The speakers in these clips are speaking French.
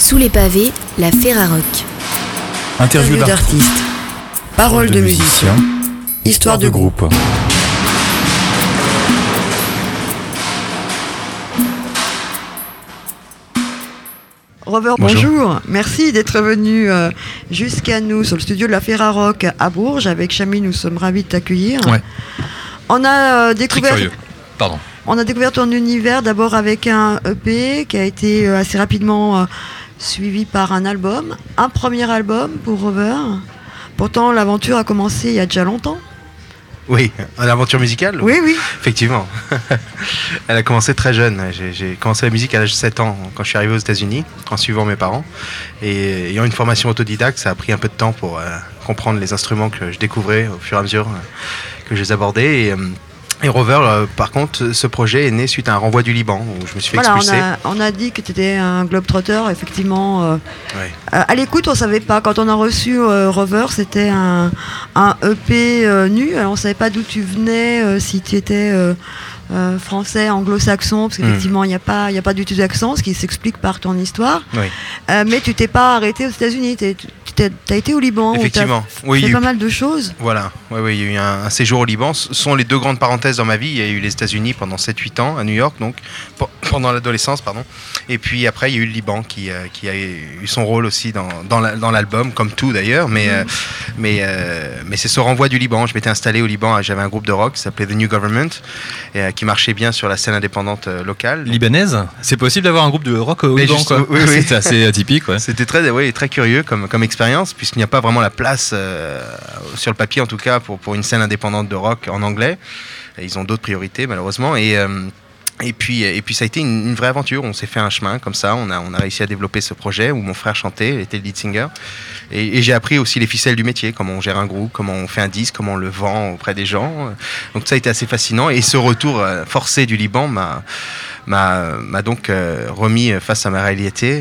Sous les pavés, la Ferrarock. Interview d'artistes, paroles de musiciens, histoire de groupe. Robert, bonjour. Merci d'être venu jusqu'à nous sur le studio de la Ferrarock à Bourges. Avec Chami, nous sommes ravis de t'accueillir. Ouais. On a découvert... Très curieux. Pardon. On a découvert ton univers d'abord avec un EP qui a été assez rapidement suivi par un album. Un premier album pour Rover. Pourtant, l'aventure a commencé il y a déjà longtemps. Oui, l'aventure musicale. Oui. Effectivement. Elle a commencé très jeune. J'ai commencé la musique à l'âge de 7 ans, quand je suis arrivé aux États-Unis, en suivant mes parents. Et ayant une formation autodidacte, ça a pris un peu de temps pour comprendre les instruments que je découvrais au fur et à mesure que je les abordais. Et Rover, par contre, ce projet est né suite à un renvoi du Liban, où je me suis fait expulser. On a dit que tu étais un globetrotter, effectivement. Ouais. À l'écoute, on ne savait pas. Quand on a reçu Rover, c'était un EP nu. Alors, on ne savait pas d'où tu venais, si tu étais français, anglo-saxon, parce qu'effectivement, il n'y a pas du tout d'accent, ce qui s'explique par ton histoire. Oui. Mais tu t'es pas arrêté aux États-Unis. Tu as été au Liban. Effectivement. Oui, fait pas mal de choses. Voilà. Oui, il y a eu un séjour au Liban. Ce sont les deux grandes parenthèses dans ma vie. Il y a eu les États-Unis pendant 7-8 ans, à New York, donc, pendant l'adolescence, pardon. Et puis après, il y a eu le Liban qui a eu son rôle aussi dans l'album, comme tout d'ailleurs. Mais c'est ce renvoi du Liban. Je m'étais installé au Liban, j'avais un groupe de rock qui s'appelait The New Government, qui marchait bien sur la scène indépendante locale. Libanaise ? C'est possible d'avoir un groupe de rock au Liban, quoi. Oui. C'était assez atypique, ouais. C'était très curieux comme expérience, puisqu'il n'y a pas vraiment la place, sur le papier en tout cas, pour une scène indépendante de rock en anglais. Et ils ont d'autres priorités, malheureusement. Et puis ça a été une vraie aventure. On s'est fait un chemin comme ça. On a réussi à développer ce projet où mon frère chantait, il était le lead singer. Et j'ai appris aussi les ficelles du métier, comment on gère un groupe, comment on fait un disque, comment on le vend auprès des gens. Donc ça a été assez fascinant. Et ce retour forcé du Liban m'a donc remis face à ma réalité.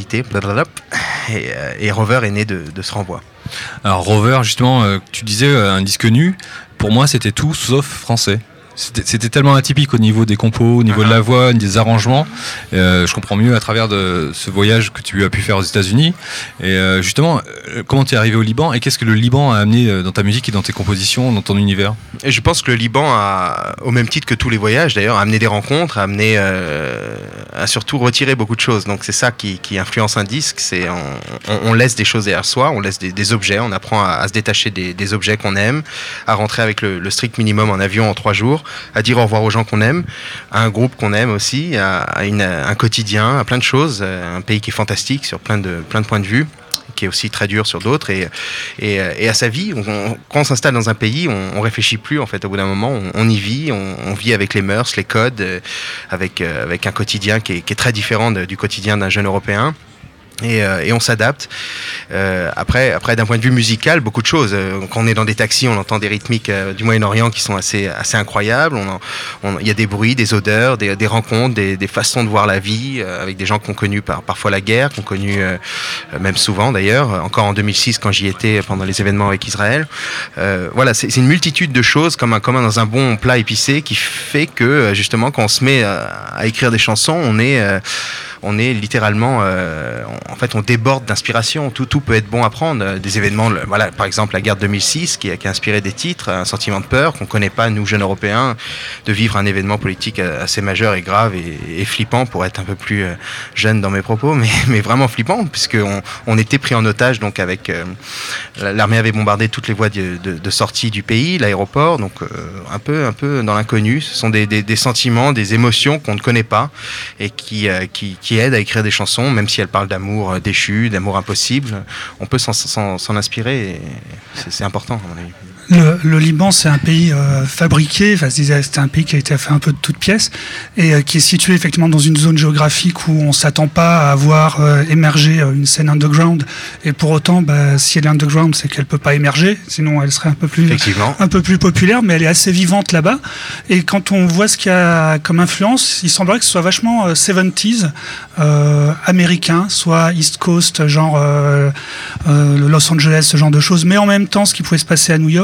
Et Rover est né de ce renvoi. Alors Rover, justement, tu disais un disque nu. Pour moi, c'était tout sauf français. C'était tellement atypique au niveau des compos, au niveau de la voix, des arrangements. Je comprends mieux à travers de ce voyage que tu as pu faire aux États-Unis. Et justement, comment tu es arrivé au Liban et qu'est-ce que le Liban a amené dans ta musique et dans tes compositions, dans ton univers ? Et je pense que le Liban a, au même titre que tous les voyages d'ailleurs, amené des rencontres, a surtout retiré beaucoup de choses. Donc c'est ça qui influence un disque. C'est on laisse des choses derrière soi, on laisse des objets, on apprend à se détacher des objets qu'on aime, à rentrer avec le strict minimum en avion en 3 jours. À dire au revoir aux gens qu'on aime, à un groupe qu'on aime aussi, à un quotidien, à plein de choses, un pays qui est fantastique sur plein de points de vue, qui est aussi très dur sur d'autres, et à sa vie. Quand on s'installe dans un pays, on réfléchit plus en fait. Au bout d'un moment, on y vit, on vit avec les mœurs, les codes, avec un quotidien qui est très différent du quotidien d'un jeune Européen. Et on s'adapte. Après, d'un point de vue musical, beaucoup de choses. Quand on est dans des taxis, on entend des rythmiques du Moyen-Orient qui sont assez incroyables. Il y a des bruits, des odeurs, des rencontres, des façons de voir la vie, avec des gens qui ont connu parfois la guerre, qui ont connu, même souvent d'ailleurs, encore en 2006 quand j'y étais pendant les événements avec Israël. Voilà, c'est une multitude de choses comme dans un bon plat épicé qui fait que justement quand on se met à écrire des chansons, on est littéralement, en fait, on déborde d'inspiration. Tout peut être bon à prendre. Des événements, voilà, par exemple la guerre de 2006 qui a inspiré des titres, un sentiment de peur qu'on connaît pas, nous jeunes Européens, de vivre un événement politique assez majeur et grave et flippant, pour être un peu plus jeune dans mes propos, mais vraiment flippant, puisque on était pris en otage. Donc avec l'armée avait bombardé toutes les voies de sortie du pays, l'aéroport, donc un peu dans l'inconnu. Ce sont des sentiments, des émotions qu'on ne connaît pas et qui aident à écrire des chansons, même si elles parlent d'amour déchu, d'amour impossible. On peut s'en inspirer et c'est important, à mon avis. Le Liban, c'est un pays fabriqué, c'est un pays qui a été fait un peu de toutes pièces et qui est situé effectivement dans une zone géographique où on ne s'attend pas à voir émerger une scène underground. Et pour autant, si elle est underground, c'est qu'elle ne peut pas émerger, sinon elle serait un peu plus populaire, mais elle est assez vivante là-bas. Et quand on voit ce qu'il y a comme influence, il semblerait que ce soit vachement 70s américain, soit East Coast, genre Los Angeles, ce genre de choses, mais en même temps ce qui pouvait se passer à New York.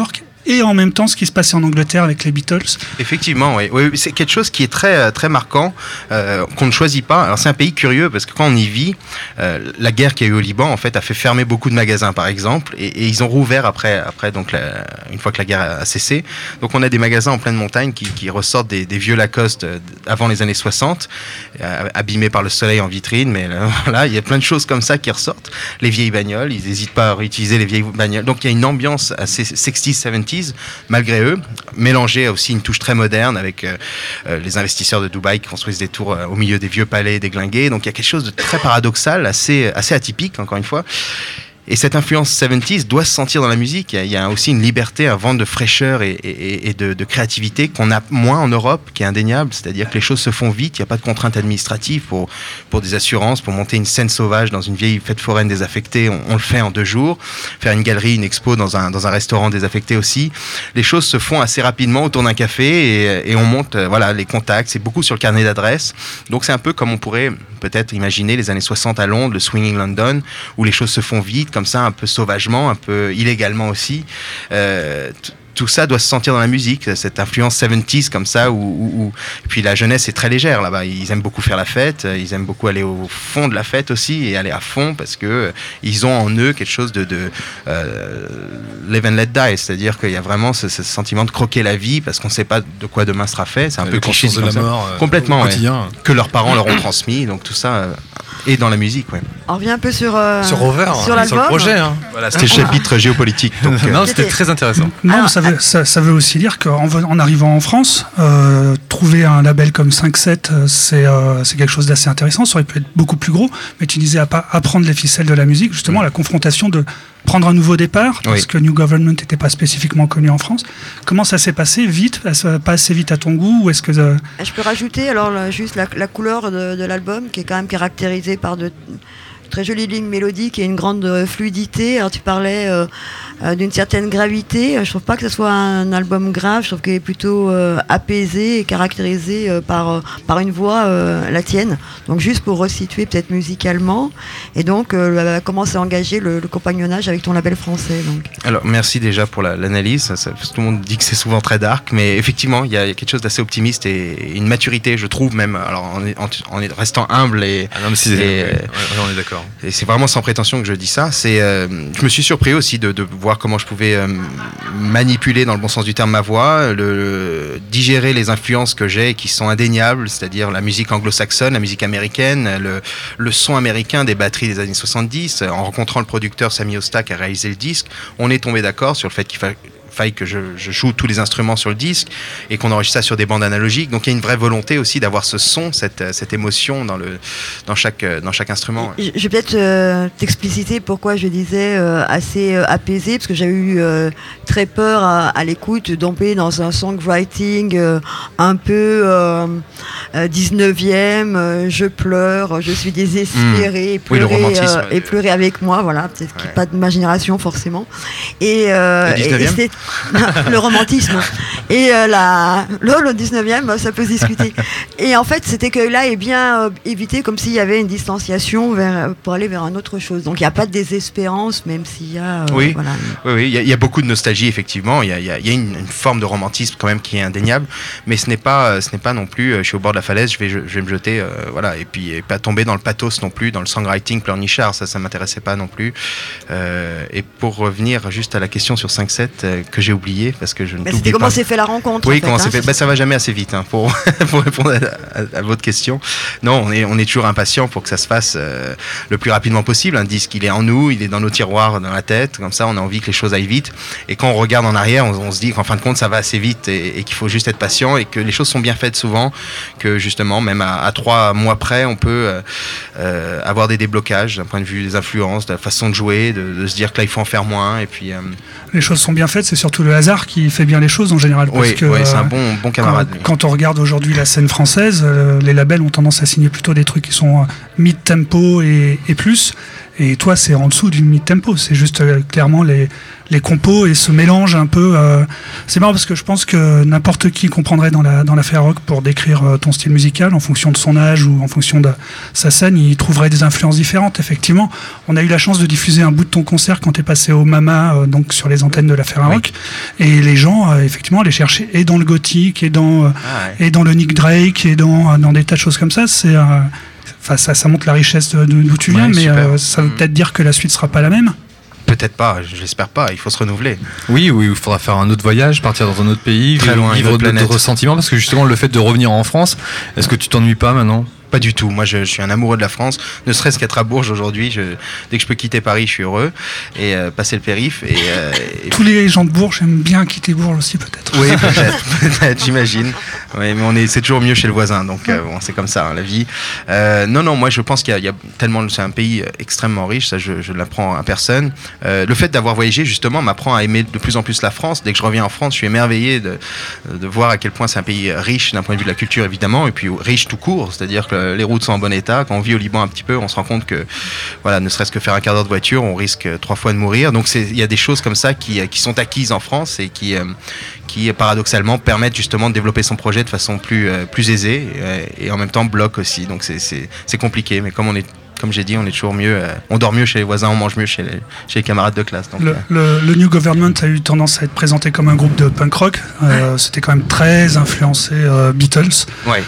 et en même temps ce qui se passait en Angleterre avec les Beatles. Effectivement, oui. Oui, c'est quelque chose qui est très, très marquant, qu'on ne choisit pas. Alors c'est un pays curieux parce que quand on y vit, la guerre qu'il y a eu au Liban en fait a fait fermer beaucoup de magasins par exemple, et ils ont rouvert après donc une fois que la guerre a cessé. Donc on a des magasins en pleine montagne qui ressortent des vieux Lacoste avant les années 60, abîmés par le soleil en vitrine, mais là il y a plein de choses comme ça qui ressortent. Les vieilles bagnoles, ils n'hésitent pas à réutiliser les vieilles bagnoles. Donc il y a une ambiance assez 60s, 70s malgré eux, mélangée à aussi une touche très moderne avec les investisseurs de Dubaï qui construisent des tours au milieu des vieux palais déglingués. Donc il y a quelque chose de très paradoxal, assez atypique encore une fois. Et cette influence 70s doit se sentir dans la musique. Il y a aussi une liberté, un vent de fraîcheur et de créativité qu'on a moins en Europe, qui est indéniable. C'est-à-dire que les choses se font vite, il n'y a pas de contraintes administratives pour des assurances, pour monter une scène sauvage dans une vieille fête foraine désaffectée, on le fait en 2 jours. Faire une galerie, une expo dans un restaurant désaffecté aussi. Les choses se font assez rapidement autour d'un café et on monte les contacts. C'est beaucoup sur le carnet d'adresses. Donc c'est un peu comme on pourrait peut-être imaginer les années 60 à Londres, le Swinging London, où les choses se font vite, comme ça, un peu sauvagement, un peu illégalement aussi. Tout ça doit se sentir dans la musique, cette influence 70s comme ça, et puis la jeunesse est très légère là-bas. Ils aiment beaucoup faire la fête, ils aiment beaucoup aller au fond de la fête aussi, et aller à fond parce que ils ont en eux quelque chose de live and let die, c'est-à-dire qu'il y a vraiment ce sentiment de croquer la vie parce qu'on ne sait pas de quoi demain sera fait. C'est un peu cliché de la mort, complètement, quotidien. Que leurs parents leur ont transmis. Donc tout ça est dans la musique. Ouais. On revient un peu sur Rover, sur l'album. Sur le projet. Hein. Voilà, c'était le chapitre géopolitique. Donc, non, c'était très intéressant. Non, ça veut aussi dire qu'en arrivant en France, trouver un label comme 5-7, c'est quelque chose d'assez intéressant. Ça aurait pu être beaucoup plus gros, mais tu disais apprendre les ficelles de la musique, justement, la confrontation de prendre un nouveau départ, parce que New Government n'était pas spécifiquement connu en France. Comment ça s'est passé? Vite? Pas assez vite à ton goût? Ou est-ce que Je peux rajouter juste la couleur de l'album, qui est quand même caractérisée par de très jolies lignes mélodiques et une grande fluidité. Alors tu parlais d'une certaine gravité. Je trouve pas que ce soit un album grave. Je trouve qu'il est plutôt apaisé et caractérisé par une voix, la tienne. Donc juste pour resituer peut-être musicalement. Et donc comment s'est engagé le compagnonnage avec ton label français. Donc. Alors merci déjà pour l'analyse. Tout le monde dit que c'est souvent très dark, mais effectivement il y a quelque chose d'assez optimiste et une maturité, je trouve même. Alors en restant humble et on est d'accord. Et c'est vraiment sans prétention que je dis ça. Je me suis surpris aussi de voir comment je pouvais manipuler, dans le bon sens du terme, ma voix, digérer les influences que j'ai et qui sont indéniables, c'est-à-dire la musique anglo-saxonne, la musique américaine, le son américain des batteries des années 70. En rencontrant le producteur Sami Osta qui a réalisé le disque, on est tombé d'accord sur le fait qu'il faille que je joue tous les instruments sur le disque et qu'on enregistre ça sur des bandes analogiques. Donc il y a une vraie volonté aussi d'avoir ce son, cette émotion dans chaque instrument. Ouais. Je vais peut-être t'expliciter pourquoi je disais assez apaisé, parce que j'ai eu très peur à l'écoute d'empiler dans un songwriting un peu 19e, je pleure, je suis désespérée, et pleurer avec moi, voilà, peut-être qu'il n'y a pas de ma génération forcément. Et c'était le romantisme. Et le 19e, ça peut se discuter. Et en fait, cet écueil-là est bien évité, comme s'il y avait une distanciation pour aller vers une autre chose. Donc il n'y a pas de désespérance, même s'il y a... Oui, il y a beaucoup de nostalgie, effectivement. Il y a une forme de romantisme quand même qui est indéniable, mais ce n'est pas non plus, je suis au bord de la falaise, je vais me jeter, et puis pas tomber dans le pathos non plus, dans le songwriting pleurnichard, ça m'intéressait pas non plus. Et pour revenir juste à la question sur 5-7, que j'ai oublié parce que je ne t'oublie pas. C'était comment s'est fait la rencontre? Oui, comment s'est fait. Ça va jamais assez vite pour répondre à votre question. Non, on est toujours impatient pour que ça se fasse le plus rapidement possible. Un disque, il est en nous, il est dans nos tiroirs, dans la tête. Comme ça, on a envie que les choses aillent vite. Et quand on regarde en arrière, on se dit qu'en fin de compte, ça va assez vite et qu'il faut juste être patient et que les choses sont bien faites souvent. Que justement, même à 3 mois près, on peut avoir des déblocages d'un point de vue des influences, de la façon de jouer, de se dire que là, il faut en faire moins. Et puis les choses sont bien faites, c'est surtout le hasard qui fait bien les choses en général. Parce que, c'est un bon camarade. Quand on regarde aujourd'hui la scène française, les labels ont tendance à signer plutôt des trucs qui sont mid-tempo et plus. Et toi, c'est en dessous du mid-tempo. C'est juste clairement les compos et ce mélange un peu. C'est marrant parce que je pense que n'importe qui comprendrait dans la Ferrarock pour décrire ton style musical en fonction de son âge ou en fonction de sa scène, il trouverait des influences différentes. Effectivement, on a eu la chance de diffuser un bout de ton concert quand tu es passé au Mama, donc sur les antennes de la Ferrarock, et les gens effectivement allaient chercher et dans le gothique et dans le Nick Drake et dans des tas de choses comme ça. C'est ça montre la richesse d'où tu viens, mais ça veut peut-être dire que la suite sera pas la même. Peut-être pas, j'espère pas, il faut se renouveler. Oui, il faudra faire un autre voyage, partir dans un autre pays, très loin, vivre d'autres sentiments, parce que justement le fait de revenir en France, est-ce que tu t'ennuies pas maintenant ? Pas du tout, moi je suis un amoureux de la France, ne serait-ce qu'être à Bourges aujourd'hui, dès que je peux quitter Paris je suis heureux, et passer le périph'. Et tous les gens de Bourges aiment bien quitter Bourges aussi peut-être. Oui, peut-être, j'imagine. Oui, mais c'est toujours mieux chez le voisin, donc bon, c'est comme ça, hein, la vie. Non, moi je pense qu'il y a tellement, c'est un pays extrêmement riche, ça je ne l'apprends à personne. Le fait d'avoir voyagé justement m'apprend à aimer de plus en plus la France. Dès que je reviens en France, je suis émerveillé de voir à quel point c'est un pays riche d'un point de vue de la culture évidemment, et puis riche tout court, c'est-à-dire que les routes sont en bon état. Quand on vit au Liban un petit peu, on se rend compte que, voilà, ne serait-ce que faire un quart d'heure de voiture, on risque 3 fois de mourir. Donc il y a des choses comme ça qui sont acquises en France et qui paradoxalement permettent justement de développer son projet de façon plus aisée et en même temps bloquent aussi. Donc c'est compliqué, mais comme j'ai dit, on est toujours mieux, on dort mieux chez les voisins, on mange mieux chez les camarades de classe. Donc, le New Government a eu tendance à être présenté comme un groupe de punk rock. C'était quand même très influencé Beatles. Ouais.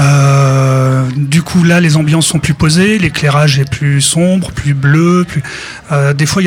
Du coup, là, les ambiances sont plus posées, l'éclairage est plus sombre, plus bleu. Des fois, il n'y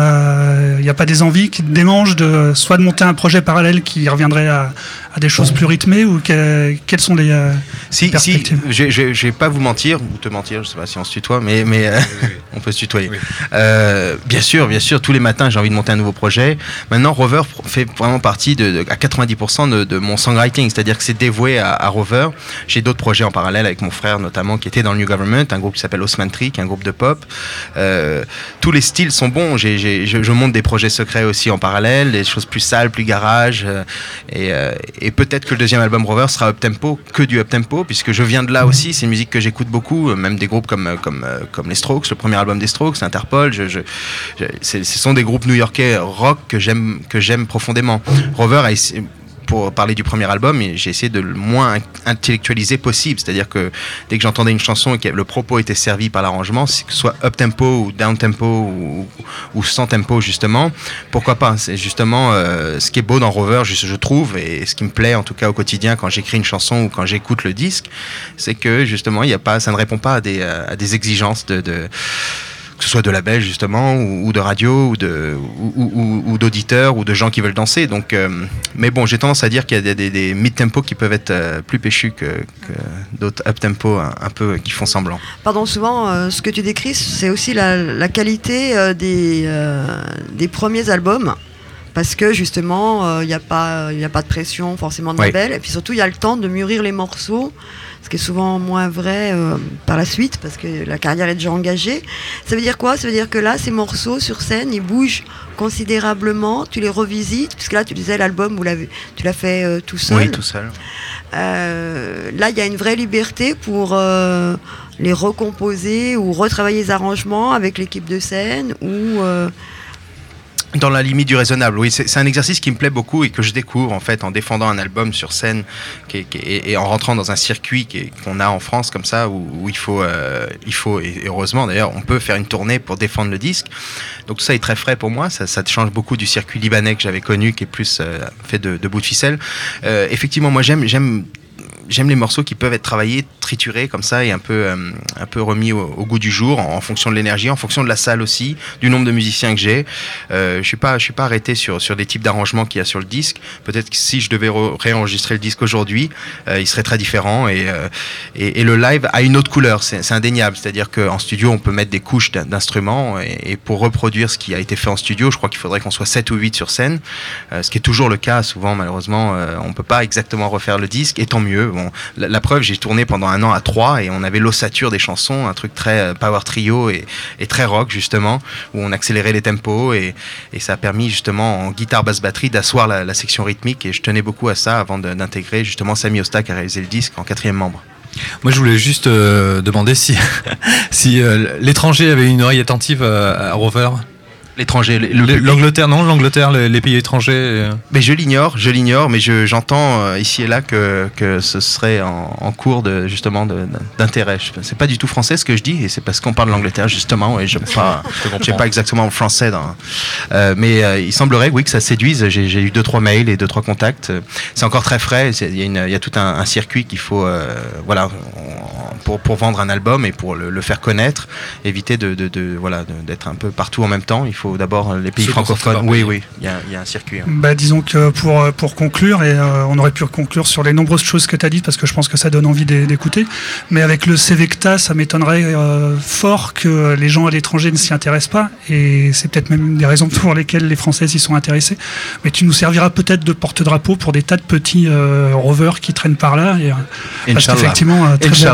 a pas des envies qui te démangent soit de monter un projet parallèle qui reviendrait à des choses plus rythmées, ou quelles sont les perspectives? Je vais pas vous mentir, ou te mentir, je sais pas si on se tutoie, mais on peut se tutoyer. Oui. Bien sûr, tous les matins j'ai envie de monter un nouveau projet. Maintenant, Rover fait vraiment partie à 90% de mon songwriting, c'est-à-dire que c'est dévoué à Rover. J'ai d'autres projets en parallèle avec mon frère notamment qui était dans le New Government, un groupe qui s'appelle Osman Tree, qui est un groupe de pop. Tous les styles sont bons. Je monte des projets secrets aussi en parallèle, des choses plus sales, plus garage, et peut-être que le deuxième album Rover sera up-tempo, que du up-tempo, puisque je viens de là aussi. C'est une musique que j'écoute beaucoup, même des groupes comme les Strokes, le premier album des Strokes, Interpol. Ce sont des groupes new-yorkais rock que j'aime profondément. Rover pour parler du premier album, j'ai essayé de le moins intellectualiser possible, c'est-à-dire que dès que j'entendais une chanson et que le propos était servi par l'arrangement, que ce soit up-tempo ou down-tempo ou sans tempo justement, pourquoi pas. C'est justement ce qui est beau dans Rover, je trouve, et ce qui me plaît en tout cas au quotidien quand j'écris une chanson ou quand j'écoute le disque, c'est que justement ça ne répond pas à des exigences que ce soit de label justement ou de radio ou d'auditeurs ou de gens qui veulent danser. Donc, mais bon, j'ai tendance à dire qu'il y a des mid-tempo qui peuvent être plus péchus que d'autres up-tempo un peu qui font semblant. Pardon, souvent ce que tu décris, c'est aussi la qualité des premiers albums. Parce que justement, il n'y a pas de pression forcément de label. Et puis surtout, il y a le temps de mûrir les morceaux, ce qui est souvent moins vrai par la suite, parce que la carrière est déjà engagée. Ça veut dire quoi? Ça veut dire que là, ces morceaux sur scène, ils bougent considérablement, tu les revisites, puisque là, tu disais l'album, tu l'as fait tout seul. Oui, tout seul. Là, il y a une vraie liberté pour les recomposer ou retravailler les arrangements avec l'équipe de scène ou... Dans la limite du raisonnable, oui. C'est un exercice qui me plaît beaucoup et que je découvre en fait en défendant un album sur scène et en rentrant dans un circuit qu'on a en France comme ça où il faut et heureusement d'ailleurs on peut faire une tournée pour défendre le disque. Donc tout ça est très frais pour moi. Ça change beaucoup du circuit libanais que j'avais connu qui est plus fait de bouts de ficelle. Effectivement, moi j'aime les morceaux qui peuvent être travaillés, triturés comme ça et un peu remis au goût du jour en fonction de l'énergie, en fonction de la salle aussi, du nombre de musiciens que j'ai. Je suis pas arrêté sur des types d'arrangements qu'il y a sur le disque. Peut-être que si je devais réenregistrer le disque aujourd'hui, il serait très différent et le live a une autre couleur, c'est indéniable. C'est-à-dire qu'en studio, on peut mettre des couches d'instruments et pour reproduire ce qui a été fait en studio, je crois qu'il faudrait qu'on soit 7 ou 8 sur scène, ce qui est toujours le cas souvent malheureusement. On peut pas exactement refaire le disque et tant mieux. Bon, la preuve, j'ai tourné pendant un an à 3 et on avait l'ossature des chansons, un truc très power trio et très rock justement, où on accélérait les tempos et ça a permis justement en guitare basse batterie d'asseoir la section rythmique et je tenais beaucoup à ça avant d'intégrer justement Sami Ostak à réaliser le disque en 4e membre. Moi je voulais juste demander si l'étranger avait une oreille attentive à Rover. L'étranger, l'Angleterre, non, l'Angleterre, les pays étrangers. Mais je l'ignore, mais j'entends ici et là que ce serait en cours justement d'intérêt. C'est pas du tout français ce que je dis, et c'est parce qu'on parle de l'Angleterre justement, et je sais pas exactement le français. Mais il semblerait, oui, que ça séduise. J'ai eu 2-3 mails et 2-3 contacts. C'est encore très frais. Il y a tout un circuit qu'il faut, pour vendre un album et pour le faire connaître, éviter d'être un peu partout en même temps. Il faut d'abord les pays francophones. Oui, il y a un circuit. Disons que pour conclure, et on aurait pu conclure sur les nombreuses choses que tu as dites, parce que je pense que ça donne envie d'écouter, mais avec le CVECTA, ça m'étonnerait fort que les gens à l'étranger ne s'y intéressent pas, et c'est peut-être même une des raisons pour lesquelles les Français s'y sont intéressés. Mais tu nous serviras peut-être de porte-drapeau pour des tas de petits rovers qui traînent par là, parce qu'effectivement,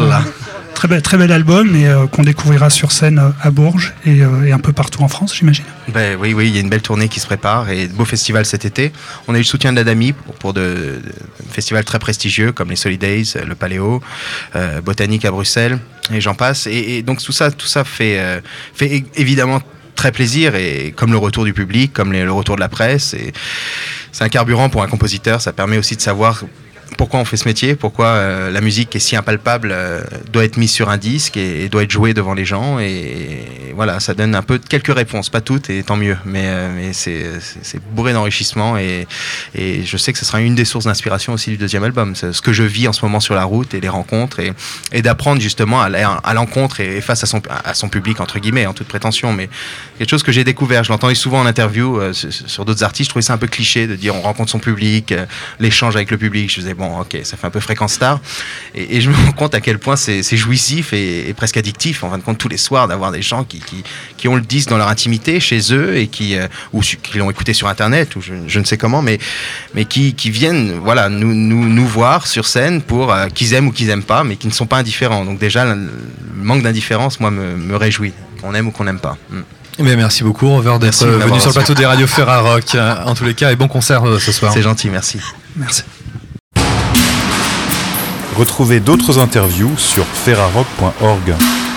très bel album, et qu'on découvrira sur scène à Bourges et un peu partout en France, j'imagine. Oui, il y a une belle tournée qui se prépare et de beaux festivals cet été. On a eu le soutien de l'Adami pour de festivals très prestigieux comme les Solidays, le Paléo, Botanique à Bruxelles, et j'en passe. Et donc tout ça fait évidemment très plaisir, et comme le retour du public, comme le retour de la presse. Et c'est un carburant pour un compositeur, ça permet aussi de savoir pourquoi on fait ce métier, pourquoi la musique est si impalpable doit être mise sur un disque et doit être jouée devant les gens, et voilà, ça donne un peu quelques réponses, pas toutes, et tant mieux, mais c'est bourré d'enrichissement, et je sais que ce sera une des sources d'inspiration aussi du deuxième album, c'est ce que je vis en ce moment sur la route et les rencontres, et d'apprendre justement à l'encontre et face à son public, entre guillemets, en toute prétention, mais quelque chose que j'ai découvert. Je l'entendais souvent en interview sur d'autres artistes. Je trouvais ça un peu cliché de dire on rencontre son public, l'échange avec le public. Je disais bon, ok, ça fait un peu fréquence star, et je me rends compte à quel point c'est jouissif et presque addictif en fin de compte tous les soirs d'avoir des gens qui ont le disque dans leur intimité chez eux, et qui l'ont écouté sur internet ou je ne sais comment, mais qui viennent nous voir sur scène pour qu'ils aiment ou qu'ils aiment pas, mais qui ne sont pas indifférents. Donc déjà le manque d'indifférence, moi, me réjouit, qu'on aime ou qu'on n'aime pas. Mais merci beaucoup, Rover, d'être venu sur le plateau des radios Ferrarock. En tous les cas, et bon concert ce soir. C'est gentil, merci. Merci. Retrouvez d'autres interviews sur ferrarock.org.